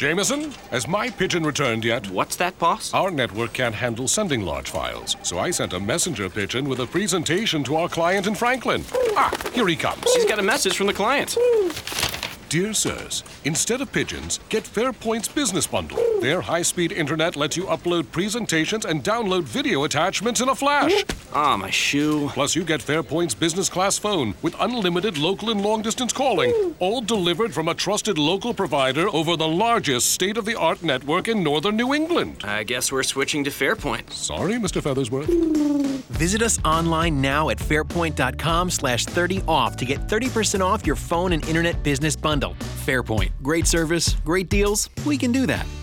Jameson, has my pigeon returned yet? What's that, boss? Our network can't handle sending large files, so I sent a messenger pigeon with a presentation to our client in Franklin. Here he comes. He's got a message from the client. Dear sirs, instead of pigeons, get Fairpoint's business bundle. Their high-speed internet lets you upload presentations and download video attachments in a flash. My shoe. Plus, you get Fairpoint's business class phone with unlimited local and long-distance calling, all delivered from a trusted local provider over the largest state-of-the-art network in northern New England. I guess we're switching to Fairpoint. Sorry, Mr. Feathersworth. Visit us online now at fairpoint.com/30off to get 30% off your phone and internet business bundle. Fairpoint. Great service, great deals. We can do that.